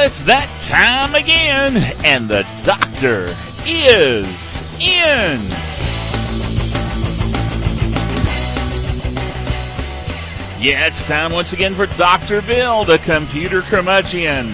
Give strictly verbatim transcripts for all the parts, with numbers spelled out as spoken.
it's that time again, and the doctor is in. Yeah, it's time once again for Doctor Bill, the computer curmudgeon.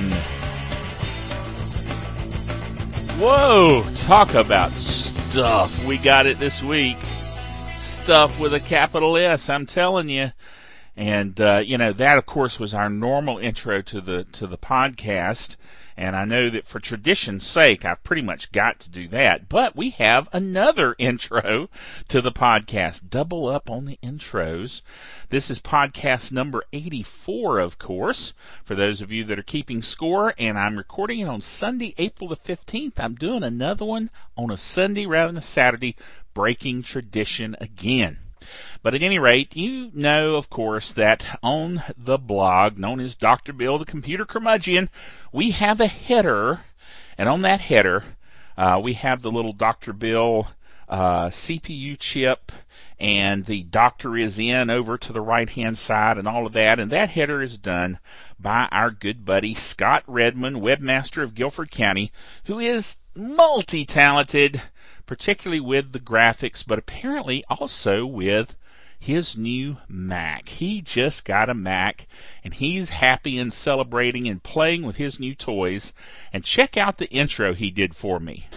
Whoa, talk about stuff. We got it this week. Stuff with a capital S, I'm telling you. And, uh, you know, that, of course, was our normal intro to the to the podcast. And I know that for tradition's sake, I've pretty much got to do that. But we have another intro to the podcast. Double up on the intros. This is podcast number eighty-four, of course, for those of you that are keeping score. And I'm recording it on Sunday, April the fifteenth. I'm doing another one on a Sunday rather than a Saturday, breaking tradition again. But at any rate, you know, of course, that on the blog known as Doctor Bill, the Computer Curmudgeon, we have a header, and on that header, uh, we have the little Doctor Bill uh, C P U chip, and the doctor is in over to the right-hand side, and all of that, and that header is done by our good buddy Scott Redmond, webmaster of Guilford County, who is multi-talented, particularly with the graphics, but apparently also with his new Mac. He just got a Mac, and he's happy and celebrating and playing with his new toys. And check out the intro he did for me.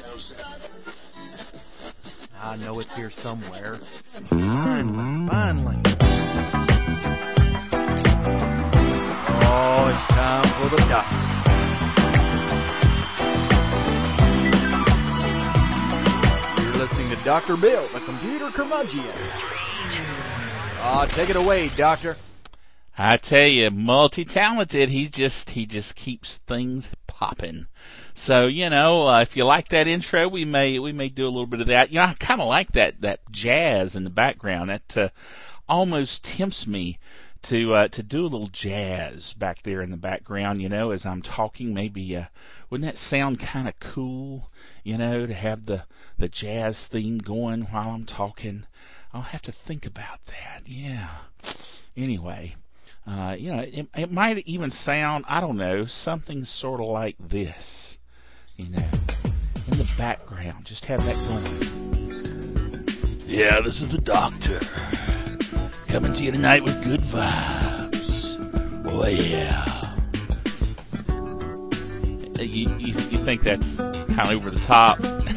I know it's here somewhere. Finally, finally. Oh, it's time for the doctor. Listening to Doctor Bill, the Computer Curmudgeon. Ah, uh, take it away, Doctor. I tell you, multi-talented. He just he just keeps things popping. So you know, uh, if you like that intro, we may we may do a little bit of that. You know, I kind of like that that jazz in the background. That uh, almost tempts me to uh, to do a little jazz back there in the background. You know, as I'm talking, maybe uh, wouldn't that sound kind of cool? You know, to have the the jazz theme going while I'm talking. I'll have to think about that. Yeah. Anyway, uh, you know, it, it might even sound, I don't know, something sort of like this. You know, in the background. Just have that going. Yeah, this is the doctor. Coming to you tonight with good vibes. Oh, yeah. You, you, you think that's kind of over the top?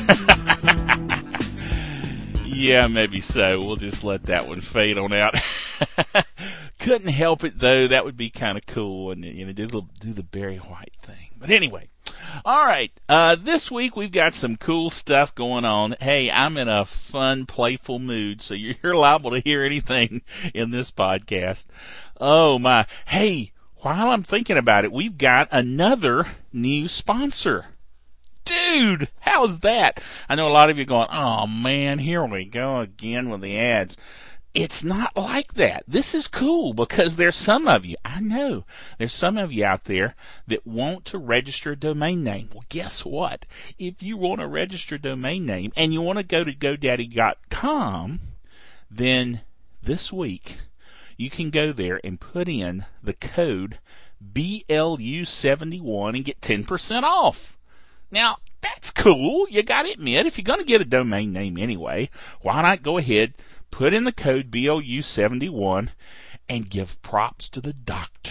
Yeah, maybe so. We'll just let that one fade on out. Couldn't help it, though. That would be kind of cool, and you know, do the do the Barry White thing. But anyway, all right. Uh, this week we've got some cool stuff going on. Hey, I'm in a fun, playful mood, so you're liable to hear anything in this podcast. Oh my! Hey, while I'm thinking about it, we've got another new sponsor. Dude, how's that? I know a lot of you are going, oh man, here we go again with the ads. It's not like that. This is cool because there's some of you, I know, there's some of you out there that want to register a domain name. Well, guess what? If you want to register a domain name and you want to go to GoDaddy dot com, then this week you can go there and put in the code B L U seventy-one and get ten percent off. Now, that's cool. You got to admit, if you're going to get a domain name anyway, why not go ahead, put in the code B L U seventy-one, and give props to the doctor.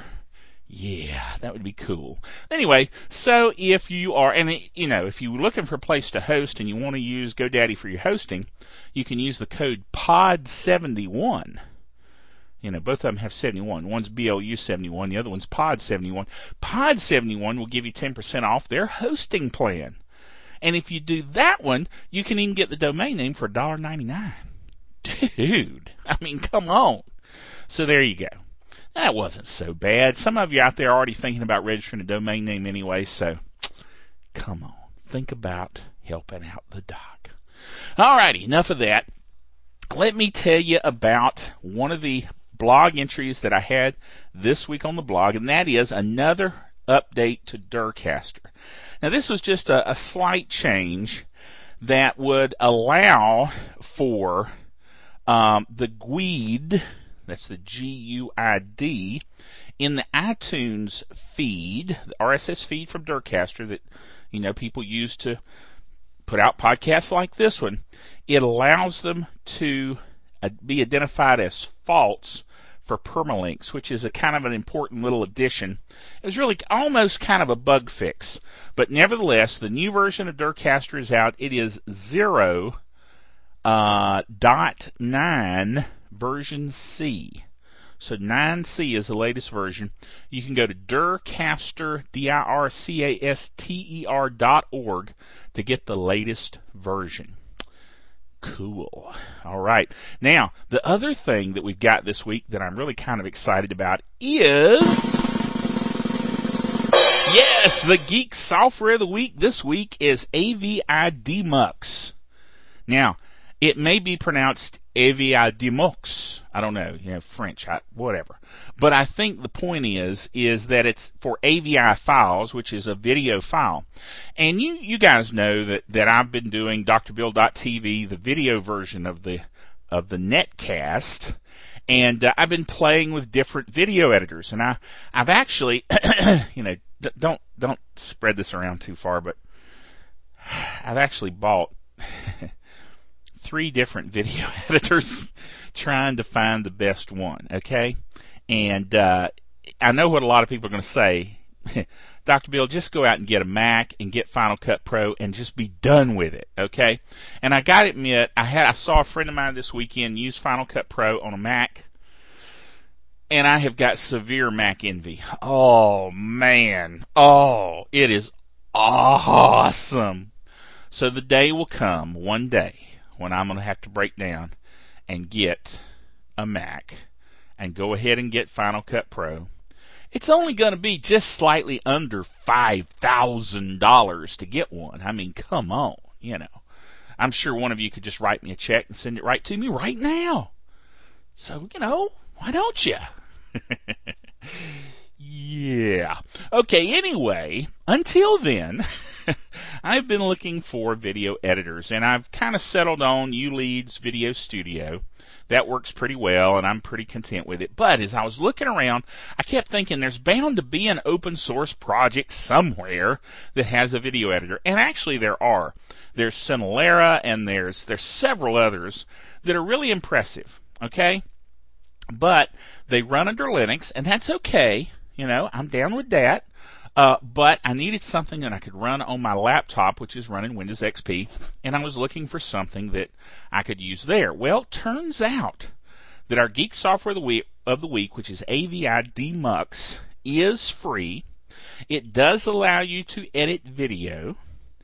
Yeah, that would be cool. Anyway, so if you are, and you know, if you're looking for a place to host and you want to use GoDaddy for your hosting, you can use the code P O D seventy-one. You know, both of them have seventy-one. One's B L U seventy-one, the other one's P O D seventy-one. P O D seventy-one will give you ten percent off their hosting plan. And if you do that one, you can even get the domain name for one dollar ninety-nine. Dude, I mean, come on. So there you go. That wasn't so bad. Some of you out there are already thinking about registering a domain name anyway, so come on. Think about helping out the doc. All righty, enough of that. Let me tell you about one of the blog entries that I had this week on the blog, and that is another update to Durcaster. Now, this was just a, a slight change that would allow for um, the G U I D, that's the G U I D, in the iTunes feed, the R S S feed from Durcaster that, you know, people use to put out podcasts like this one, it allows them to uh, be identified as false for permalinks, which is a kind of an important little addition. It was really almost kind of a bug fix, but nevertheless, the new version of Durcaster is out. It is zero uh, dot nine version C. So nine C is the latest version. You can go to Durcaster, D I R C A S T E R dot org to get the latest version. Cool. All right. Now, the other thing that we've got this week that I'm really kind of excited about is, yes, the Geek Software of the Week this week is AVIDMux. Now, it may be pronounced AVIDMux. I don't know, you know, French, I, whatever. But I think the point is, is that it's for A V I files, which is a video file. And you, you guys know that, that I've been doing D R Bill dot T V, the video version of the, of the netcast. And uh, I've been playing with different video editors. And I, I've actually, you know, d- don't, don't spread this around too far, but I've actually bought three different video editors trying to find the best one, okay? And uh, I know what a lot of people are going to say. Doctor Bill, just go out and get a Mac and get Final Cut Pro and just be done with it, okay? And I got to admit, I had I saw a friend of mine this weekend use Final Cut Pro on a Mac, and I have got severe Mac envy. Oh, man. Oh, it is awesome. So the day will come, one day, when I'm going to have to break down and get a Mac and go ahead and get Final Cut Pro. It's only going to be just slightly under five thousand dollars to get one. I mean, come on, you know. I'm sure one of you could just write me a check and send it right to me right now. So, you know, why don't you? Yeah. Okay, anyway, until then, I've been looking for video editors, and I've kind of settled on ULeads Video Studio. That works pretty well, and I'm pretty content with it. But as I was looking around, I kept thinking there's bound to be an open source project somewhere that has a video editor. And actually there are. There's Cinelera, and there's there's several others that are really impressive, okay? But they run under Linux, and that's okay. You know, I'm down with that. Uh, but I needed something that I could run on my laptop, which is running Windows X P, and I was looking for something that I could use there. Well, turns out that our Geek Software of the Week, of the week which is AVIDMux, is free. It does allow you to edit video,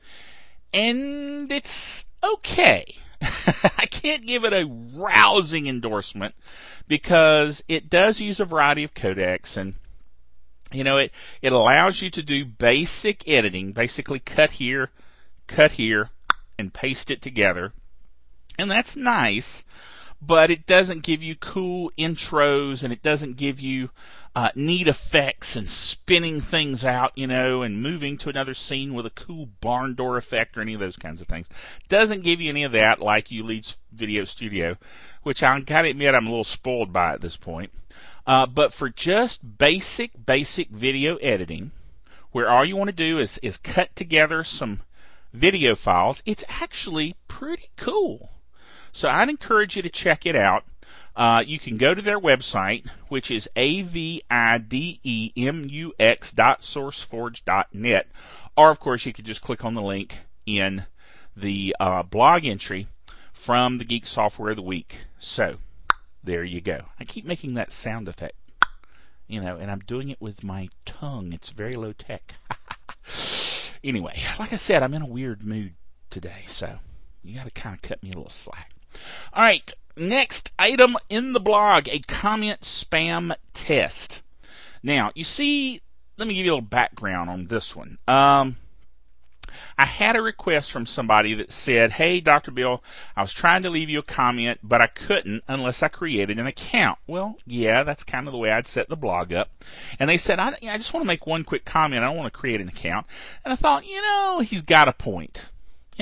and it's okay. I can't give it a rousing endorsement because it does use a variety of codecs, and you know, it, it allows you to do basic editing, basically cut here, cut here, and paste it together. And that's nice, but it doesn't give you cool intros, and it doesn't give you uh, neat effects and spinning things out, you know, and moving to another scene with a cool barn door effect or any of those kinds of things. Doesn't give you any of that like ULeads Video Studio, which I gotta admit I'm a little spoiled by at this point. Uh, but for just basic, basic video editing, where all you want to do is, is cut together some video files, it's actually pretty cool. So I'd encourage you to check it out. Uh, you can go to their website, which is A V I D E M U X dot sourceforge dot net, or of course you could just click on the link in the uh, blog entry from the Geek Software of the Week. So there you go. I keep making that sound effect, you know, and I'm doing it with my tongue. It's very low tech. Anyway, like I said, I'm in a weird mood today, so you got to kind of cut me a little slack. All right, next item in the blog, a comment spam test. Now, you see, let me give you a little background on this one. Um, I had a request from somebody that said, hey, Doctor Bill, I was trying to leave you a comment, but I couldn't unless I created an account. Well, yeah, that's kind of the way I'd set the blog up. And they said, I, I just want to make one quick comment. I don't want to create an account. And I thought, you know, he's got a point. You know,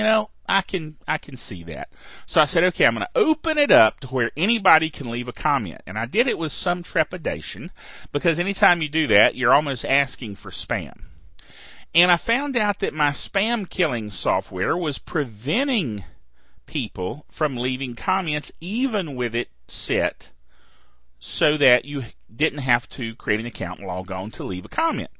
I can I can see that. So I said, okay, I'm going to open it up to where anybody can leave a comment. And I did it with some trepidation, because anytime you do that, you're almost asking for spam. And I found out that my spam killing software was preventing people from leaving comments even with it set so that you didn't have to create an account and log on to leave a comment.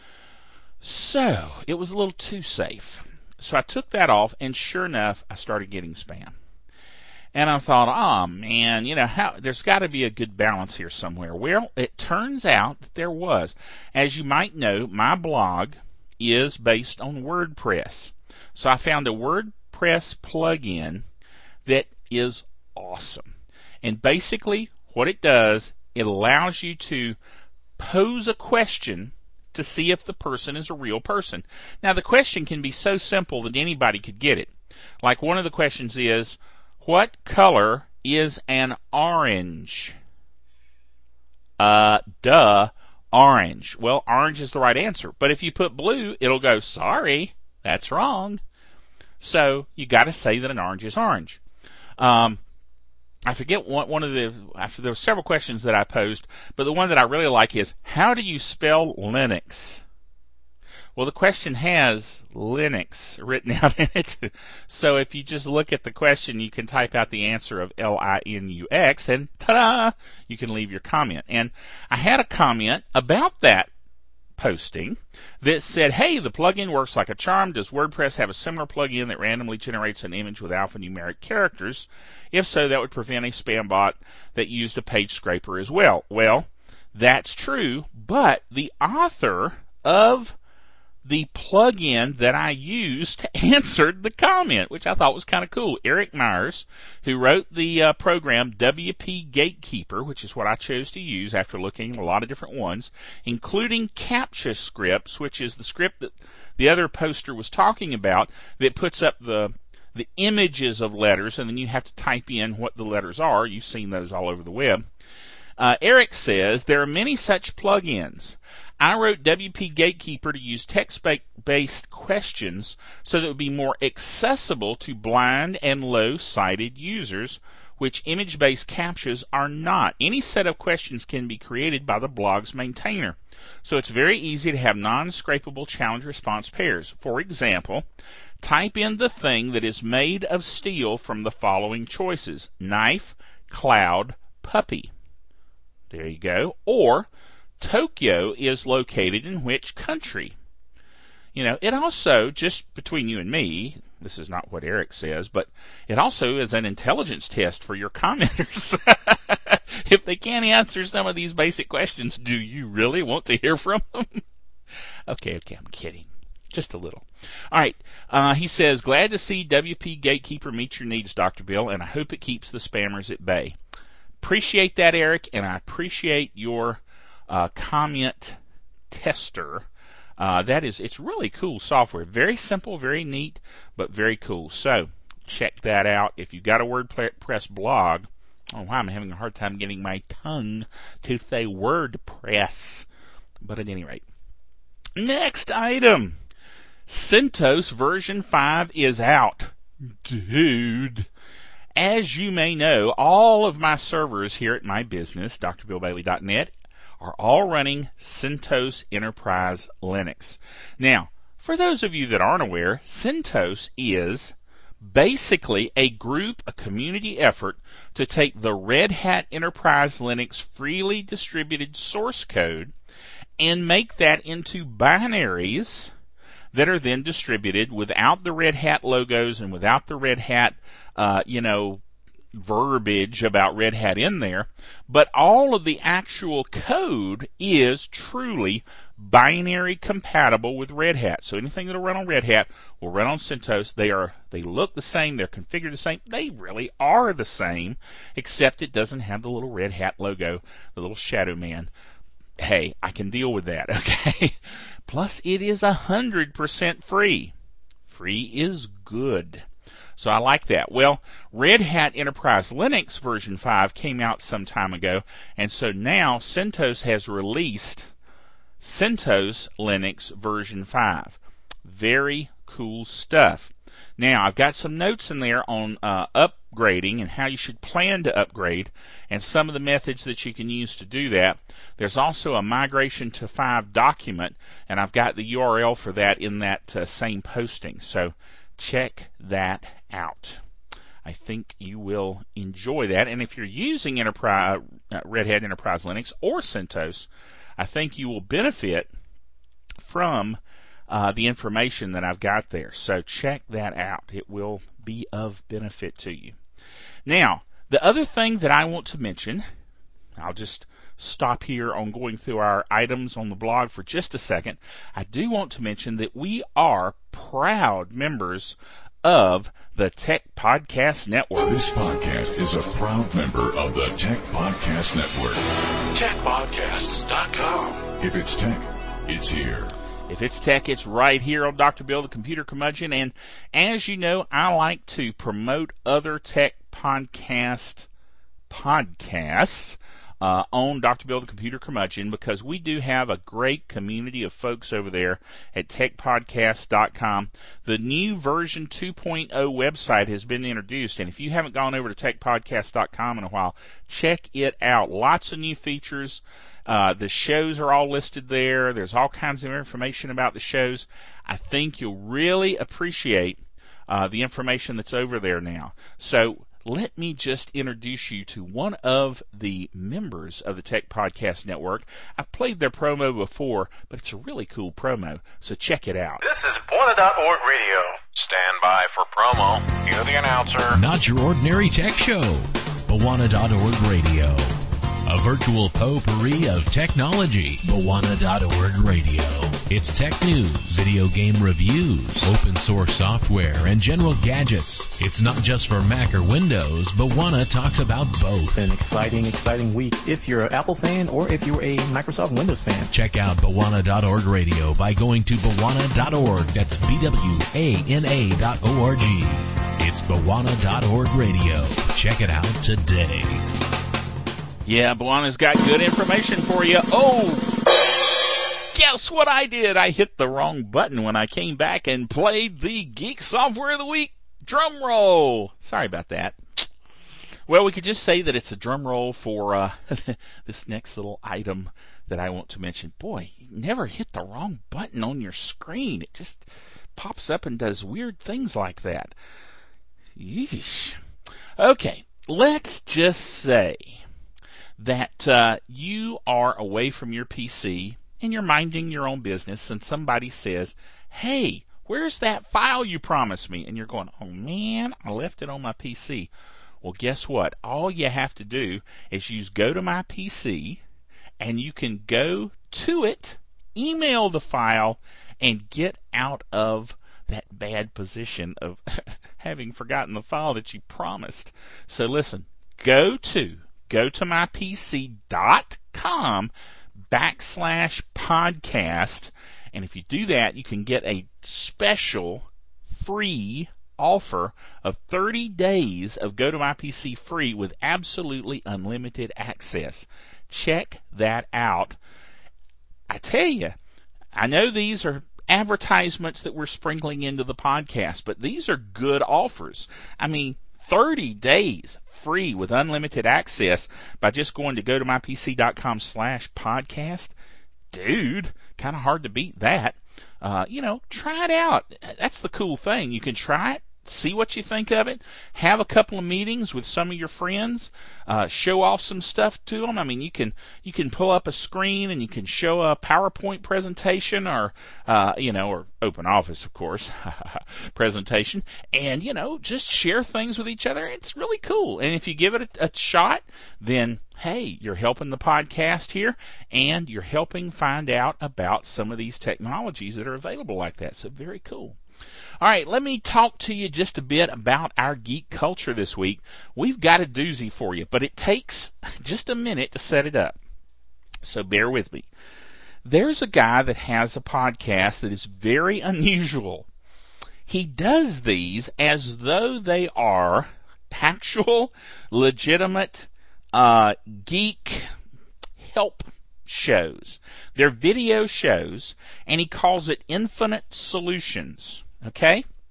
So it was a little too safe. So I took that off, and sure enough, I started getting spam. And I thought, oh man, you know, how, there's got to be a good balance here somewhere. Well, it turns out that there was. As you might know, my blog is based on WordPress. So I found a WordPress plugin that is awesome. And basically, what it does, it allows you to pose a question to see if the person is a real person. Now, the question can be so simple that anybody could get it. Like, one of the questions is, what color is an orange? Uh, duh, orange. Well, orange is the right answer. But if you put blue, it'll go, sorry, that's wrong. So, you gotta say that an orange is orange. Um, I forget one, one of the, after there were several questions that I posed, but the one that I really like is, how do you spell Linux? Well, the question has Linux written out in it. So if you just look at the question, you can type out the answer of L I N U X, and ta-da, you can leave your comment. And I had a comment about that posting that said, hey, the plugin works like a charm. Does WordPress have a similar plugin that randomly generates an image with alphanumeric characters? If so, that would prevent a spam bot that used a page scraper as well. Well, that's true, but the author of the plugin that I used answered the comment, which I thought was kind of cool. Eric Myers, who wrote the uh, program W P Gatekeeper, which is what I chose to use after looking at a lot of different ones, including CAPTCHA scripts, which is the script that the other poster was talking about, that puts up the the images of letters, and then you have to type in what the letters are. You've seen those all over the web. Uh, Eric says, there are many such plugins. I wrote W P Gatekeeper to use text-based questions so that it would be more accessible to blind and low-sighted users, which image-based CAPTCHAs are not. Any set of questions can be created by the blog's maintainer. So it's very easy to have non-scrapable challenge-response pairs. For example, type in the thing that is made of steel from the following choices: knife, cloud, puppy. There you go. Or, Tokyo is located in which country? You know, it also, just between you and me, this is not what Eric says, but it also is an intelligence test for your commenters. If they can't answer some of these basic questions, do you really want to hear from them? okay, okay, I'm kidding. Just a little. All right, uh, he says, glad to see W P Gatekeeper meet your needs, Doctor Bill, and I hope it keeps the spammers at bay. Appreciate that, Eric, and I appreciate your uh, comment tester. Uh, that is, it's really cool software. Very simple, very neat, but very cool. So check that out. If you've got a WordPress blog, oh wow, I'm having a hard time getting my tongue to say WordPress. But at any rate, next item. CentOS version five is out. Dude. As you may know, all of my servers here at my business, D R Bill Bailey dot net, are all running CentOS Enterprise Linux. Now, for those of you that aren't aware, CentOS is basically a group, a community effort to take the Red Hat Enterprise Linux freely distributed source code and make that into binaries that are then distributed without the Red Hat logos and without the Red Hat, uh, you know, verbiage about Red Hat in there. But all of the actual code is truly binary compatible with Red Hat. So anything that'll run on Red Hat will run on CentOS. They are, they look the same. They're configured the same. They really are the same, except it doesn't have the little Red Hat logo, the little shadow man. Hey, I can deal with that, okay? Plus, it is one hundred percent free. Free is good. So I like that. Well, Red Hat Enterprise Linux version five came out some time ago, and so now CentOS has released CentOS Linux version five. Very cool stuff. Now, I've got some notes in there on uh, upgrading and how you should plan to upgrade and some of the methods that you can use to do that. There's also a migration to five document, and I've got the U R L for that in that uh, same posting. So check that out. I think you will enjoy that. And if you're using Enterprise, uh, Red Hat Enterprise Linux or CentOS, I think you will benefit from uh, the information that I've got there. So check that out. It will be of benefit to you. Now, the other thing that I want to mention, I'll just stop here on going through our items on the blog for just a second. I do want to mention that we are proud members of the Tech Podcast Network. This podcast is a proud member of the Tech Podcast Network. tech podcasts dot com. If it's tech, it's here. If it's tech, it's right here on Doctor Bill, the Computer Curmudgeon. And as you know, I like to promote other tech podcast podcasts uh, on Doctor Bill, the Computer Curmudgeon, because we do have a great community of folks over there at tech podcasts dot com. The new version two point oh website has been introduced, and if you haven't gone over to tech podcasts dot com in a while, check it out. Lots of new features. Uh, the shows are all listed there. There's all kinds of information about the shows. I think you'll really appreciate uh, the information that's over there now. So let me just introduce you to one of the members of the Tech Podcast Network. I've played their promo before, but it's a really cool promo, so check it out. This is Bwana dot org Radio. Stand by for promo. You're the announcer. Not your ordinary tech show. Bwana dot org Radio. A virtual potpourri of technology. Bwana dot org Radio. It's tech news, video game reviews, open source software, and general gadgets. It's not just for Mac or Windows. Bwana talks about both. It's been an exciting, exciting week if you're an Apple fan or if you're a Microsoft Windows fan. Check out Bwana dot org Radio by going to Bwana dot org. That's B W A N A dot O R G. It's Bwana dot org Radio. Check it out today. Yeah, Bwana's got good information for you. Oh, guess what I did? I hit the wrong button when I came back and played the Geek Software of the Week drum roll. Sorry about that. Well, we could just say that it's a drum roll for uh, this next little item that I want to mention. Boy, you never hit the wrong button on your screen. It just pops up and does weird things like that. Yeesh. Okay, let's just say that uh, you are away from your P C and you're minding your own business and somebody says, hey, where's that file you promised me? And you're going, oh man, I left it on my P C. Well, guess what? All you have to do is use Go to My P C, and you can go to it, email the file, and get out of that bad position of having forgotten the file that you promised. So listen, go to go to my P C dot com backslash podcast, and if you do that, you can get a special free offer of thirty days of Go to My P C free with absolutely unlimited access. Check that out. I tell you, I know these are advertisements that we're sprinkling into the podcast, but these are good offers. I mean, thirty days free with unlimited access by just going to go to my P C dot com slash podcast. Dude, kind of hard to beat that. Uh, you know, try it out. That's the cool thing. You can try it, see what you think of it, have a couple of meetings with some of your friends, uh, show off some stuff to them. I mean, you can you can pull up a screen and you can show a PowerPoint presentation or, uh, you know, or Open Office, of course, presentation, and, you know, just share things with each other. It's really cool. And if you give it a, a shot, then, hey, you're helping the podcast here, and you're helping find out about some of these technologies that are available like that. So very cool. All right, let me talk to you just a bit about our geek culture this week. We've got a doozy for you, but it takes just a minute to set it up. So bear with me. There's a guy that has a podcast that is very unusual. He does these as though they are actual, legitimate, uh, geek help shows. They're video shows, and he calls it Infinite Solutions. Okay?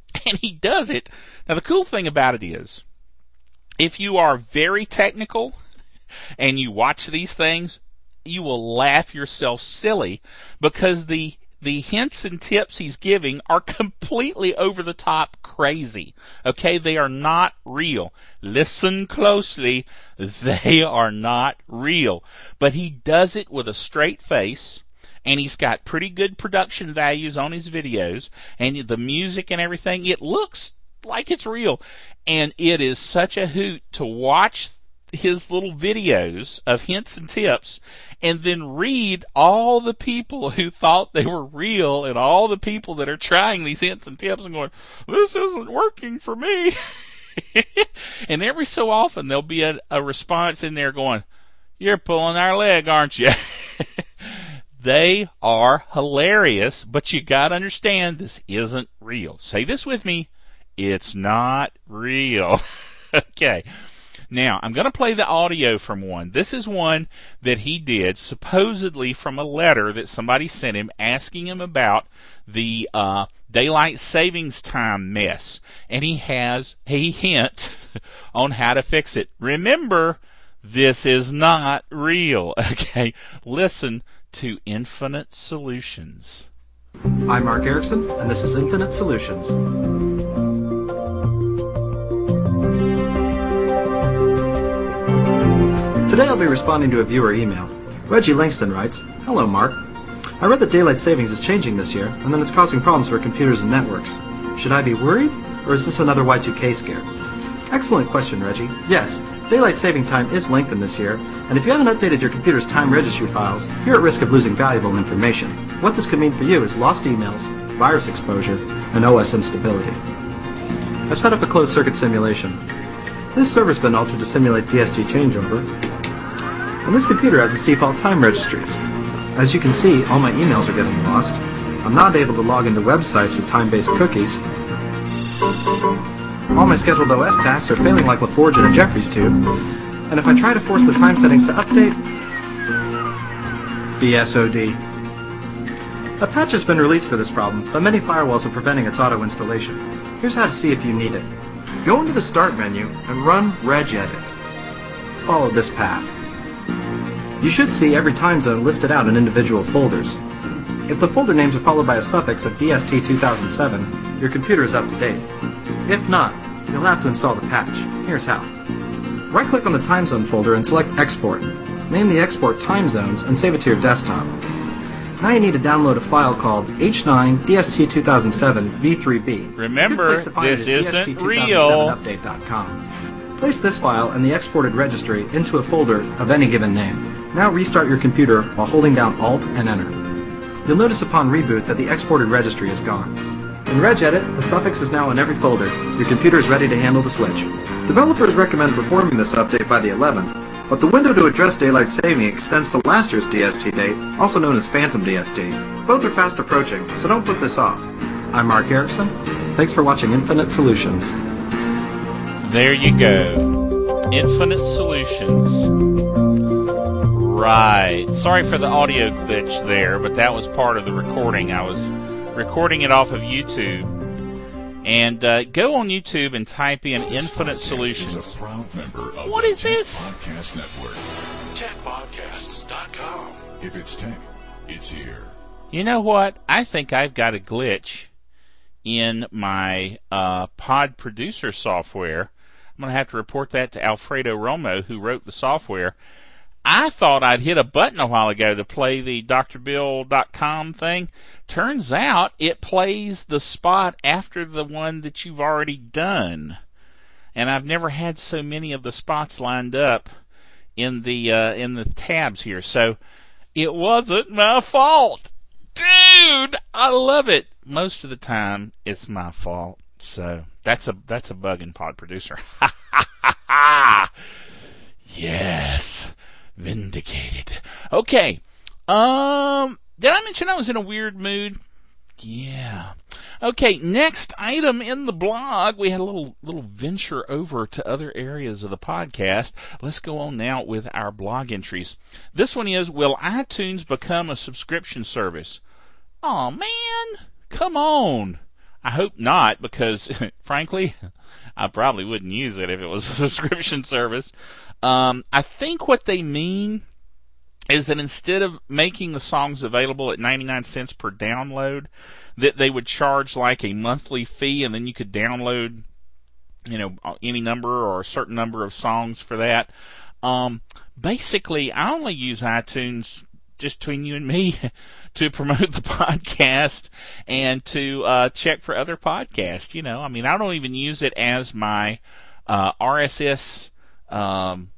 And he does it. Now, the cool thing about it is, if you are very technical and you watch these things, you will laugh yourself silly because the the hints and tips he's giving are completely over the top crazy. Okay, they are not real. Listen closely, they are not real. But he does it with a straight face, and he's got pretty good production values on his videos, and the music and everything, it looks like it's real. And it is such a hoot to watch his little videos of hints and tips and then read all the people who thought they were real and all the people that are trying these hints and tips and going, this isn't working for me. And every so often there'll be a, a response in there going, you're pulling our leg, aren't you? They are hilarious, but you got to understand this isn't real. Say this with me. It's not real. Okay. Now, I'm going to play the audio from one. This is one that he did supposedly from a letter that somebody sent him asking him about the uh, daylight savings time mess. And he has a hint on how to fix it. Remember, this is not real. Okay? Listen to Infinite Solutions. I'm Mark Erickson, and this is Infinite Solutions. Today I'll be responding to a viewer email. Reggie Langston writes, hello Mark. I read that daylight savings is changing this year, and that it's causing problems for computers and networks. Should I be worried, or is this another Y two K scare? Excellent question, Reggie. Yes, daylight saving time is lengthened this year, and if you haven't updated your computer's time registry files, you're at risk of losing valuable information. What this could mean for you is lost emails, virus exposure, and O S instability. I've set up a closed-circuit simulation. This server's been altered to simulate D S T changeover, and this computer has its default time registries. As you can see, all my emails are getting lost. I'm not able to log into websites with time-based cookies. All my scheduled O S tasks are failing like LaForge in a Jeffries tube. And if I try to force the time settings to update, B S O D. A patch has been released for this problem, but many firewalls are preventing its auto-installation. Here's how to see if you need it. Go into the Start menu and run regedit. Follow this path. You should see every time zone listed out in individual folders. If the folder names are followed by a suffix of D S T two thousand seven, your computer is up to date. If not, you'll have to install the patch. Here's how. Right-click on the time zone folder and select Export. Name the export time zones and save it to your desktop. Now you need to download a file called H nine D S T two thousand seven V three B. Remember, this isn't real. update dot com. Place this file and the exported registry into a folder of any given name. Now restart your computer while holding down Alt and Enter. You'll notice upon reboot that the exported registry is gone. In regedit, the suffix is now in every folder. Your computer is ready to handle the switch. Developers recommend performing this update by the eleventh, but the window to address daylight saving extends to last year's D S T date, also known as Phantom D S T. Both are fast approaching, so don't put this off. I'm Mark Erickson. Thanks for watching Infinite Solutions. There you go. Infinite Solutions. Right. Sorry for the audio glitch there, but that was part of the recording. I was recording it off of YouTube. And uh, go on YouTube and type in This Infinite podcast Solutions. Is a proud member of What the is Tech this? Podcast Network. tech podcasts dot com. If it's tech, it's here. You know what? I think I've got a glitch in my uh, Pod Producer software. I'm going to have to report that to Alfredo Romo, who wrote the software. I thought I'd hit a button a while ago to play the D R bill dot com thing. Turns out it plays the spot after the one that you've already done. And I've never had so many of the spots lined up in the uh, in the tabs here. So it wasn't my fault. Dude, I love it. Most of the time it's my fault. So that's a that's a bug in Pod Producer. Ha ha ha ha. Yes. Vindicated. Okay. Um, did I mention I was in a weird mood? Yeah. Okay, next item in the blog. We had a little little venture over to other areas of the podcast. Let's go on now with our blog entries. This one is, will iTunes become a subscription service? Aw, man. Come on. I hope not, because frankly, I probably wouldn't use it if it was a subscription service. Um, I think what they mean is that instead of making the songs available at ninety-nine cents per download, that they would charge like a monthly fee, and then you could download, you know, any number or a certain number of songs for that. Um, basically, I only use iTunes, just between you and me, to promote the podcast and to uh, check for other podcasts. You know, I mean, I don't even use it as my uh, R S S, um,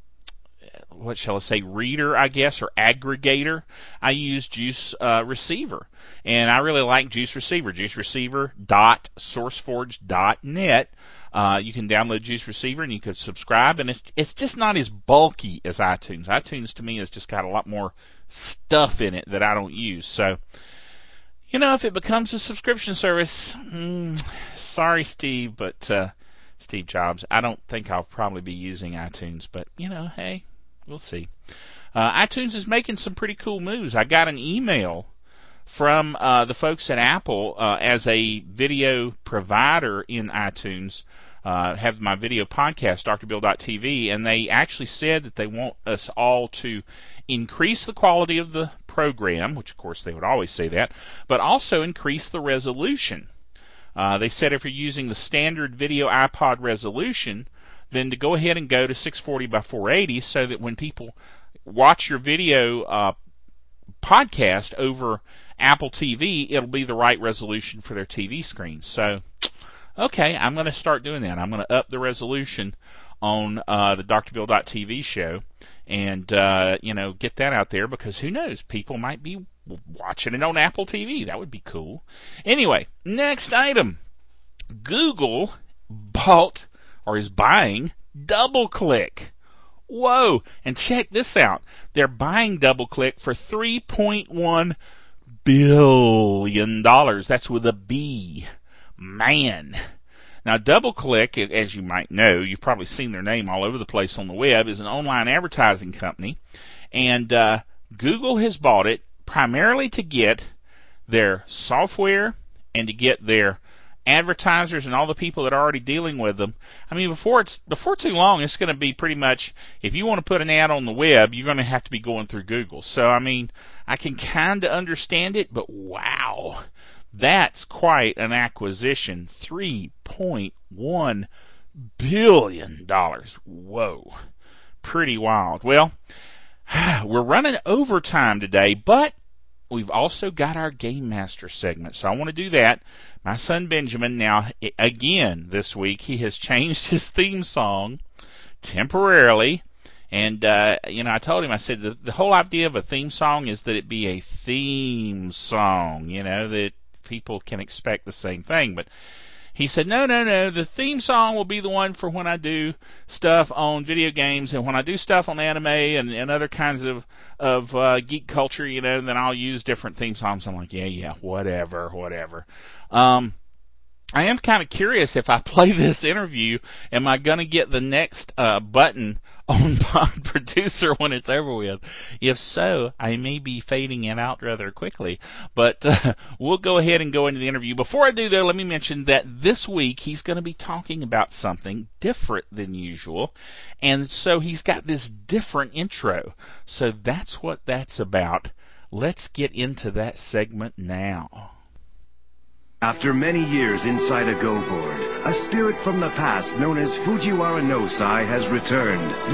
what shall I say, reader, I guess, or aggregator. I use Juice uh, Receiver, and I really like Juice Receiver. Juice Receiver dot sourceforge dot net. Uh, you can download Juice Receiver and you can subscribe, and it's it's just not as bulky as iTunes. iTunes to me has just got a lot more stuff in it that I don't use. So, you know, if it becomes a subscription service, mm, sorry, Steve, but uh, Steve Jobs, I don't think I'll probably be using iTunes. But, you know, hey, we'll see. Uh, iTunes is making some pretty cool moves. I got an email from uh, the folks at Apple uh, as a video provider in iTunes. Uh, have my video podcast, D R Bill dot T V, and they actually said that they want us all to increase the quality of the program, which of course they would always say that, but also increase the resolution. Uh, they said if you're using the standard video iPod resolution, then to go ahead and go to six forty by four eighty so that when people watch your video uh, podcast over Apple T V, it'll be the right resolution for their T V screen. So, okay, I'm going to start doing that. I'm going to up the resolution on uh, the D R Bill dot T V show and, uh, you know, get that out there, because who knows, people might be watching it on Apple T V. That would be cool. Anyway, next item. Google bought, or is buying, DoubleClick. Whoa, and check this out. They're buying DoubleClick for three point one billion dollars. That's with a B. Man. Now, DoubleClick, as you might know, you've probably seen their name all over the place on the web, is an online advertising company. And uh, Google has bought it primarily to get their software and to get their advertisers and all the people that are already dealing with them. I mean, before it's before too long, it's going to be pretty much, if you want to put an ad on the web, you're going to have to be going through Google. So, I mean, I can kind of understand it, but wow, that's quite an acquisition. three point one billion dollars. Whoa, pretty wild. Well, we're running overtime today, but we've also got our Game Master segment, so I want to do that. My son Benjamin, now, again, this week, he has changed his theme song temporarily. And, uh, you know, I told him, I said, the, the whole idea of a theme song is that it be a theme song, you know, that people can expect the same thing. But he said, no, no, no, the theme song will be the one for when I do stuff on video games, and when I do stuff on anime and, and other kinds of, of uh, geek culture, you know, then I'll use different theme songs. I'm like, yeah, yeah, whatever, whatever. Um, I am kind of curious, if I play this interview, am I going to get the next uh, button on Pod Producer when it's over with? If so, I may be fading it out rather quickly. But uh, we'll go ahead and go into the interview. Before I do, though, let me mention that this week he's going to be talking about something different than usual. And so he's got this different intro. So that's what that's about. Let's get into that segment now. After many years inside a Go board, a spirit from the past known as Fujiwara no Sai has returned.